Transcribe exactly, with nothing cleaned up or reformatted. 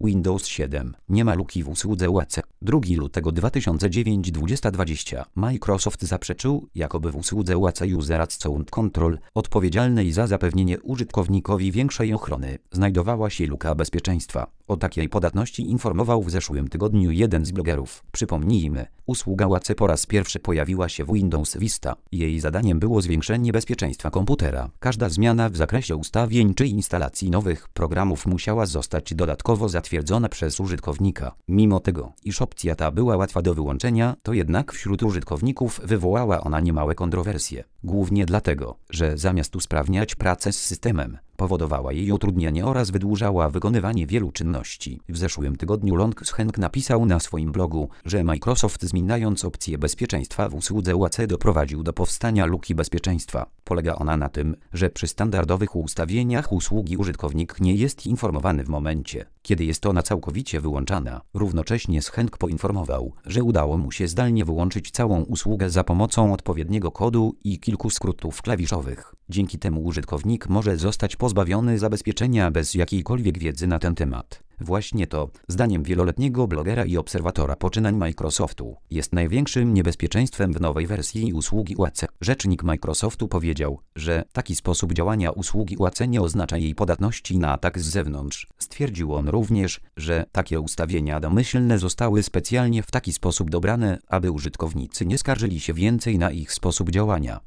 Windows siedem. Nie ma luki w usłudze U A C. drugiego lutego dwa tysiące dziewiątego dwudziesta dwadzieścia. Microsoft zaprzeczył, jakoby w usłudze U A C User Account Control, odpowiedzialnej za zapewnienie użytkownikowi większej ochrony, znajdowała się luka bezpieczeństwa. O takiej podatności informował w zeszłym tygodniu jeden z blogerów. Przypomnijmy, usługa U A C po raz pierwszy pojawiła się w Windows Vista. Jej zadaniem było zwiększenie bezpieczeństwa komputera. Każda zmiana w zakresie ustawień czy instalacji nowych programów musiała zostać dodatkowo zatwierdzona przez użytkownika. Mimo tego, iż opcja ta była łatwa do wyłączenia, to jednak wśród użytkowników wywołała ona niemałe kontrowersje. Głównie dlatego, że zamiast usprawniać pracę z systemem, powodowała jej utrudnianie oraz wydłużała wykonywanie wielu czynności. W zeszłym tygodniu Long Schenk napisał na swoim blogu, że Microsoft, zmieniając opcję bezpieczeństwa w usłudze U A C, doprowadził do powstania luki bezpieczeństwa. Polega ona na tym, że przy standardowych ustawieniach usługi użytkownik nie jest informowany w momencie, kiedy jest ona całkowicie wyłączana. Równocześnie Schenk poinformował, że udało mu się zdalnie wyłączyć całą usługę za pomocą odpowiedniego kodu i kilku skrótów klawiszowych. Dzięki temu użytkownik może zostać pozbawiony zabezpieczenia bez jakiejkolwiek wiedzy na ten temat. Właśnie to, zdaniem wieloletniego blogera i obserwatora poczynań Microsoftu, jest największym niebezpieczeństwem w nowej wersji usługi U A C. Rzecznik Microsoftu powiedział, że taki sposób działania usługi U A C nie oznacza jej podatności na atak z zewnątrz. Stwierdził on również, że takie ustawienia domyślne zostały specjalnie w taki sposób dobrane, aby użytkownicy nie skarżyli się więcej na ich sposób działania.